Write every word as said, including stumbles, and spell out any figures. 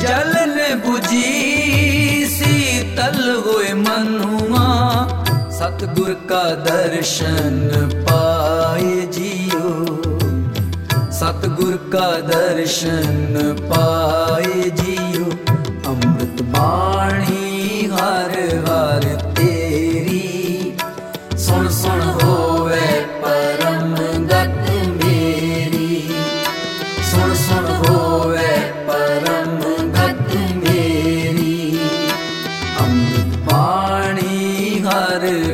जलन बुझी शीतल हुए मनुआ, सतगुर का दर्शन पाए जियो, सतगुर का दर्शन पाए जियो। अमृत बाणी हर हर तेरी, सुन सुन होवे परम गत मेरी, सुन सुन होवे परम गत मेरी। अमृत बाणी हर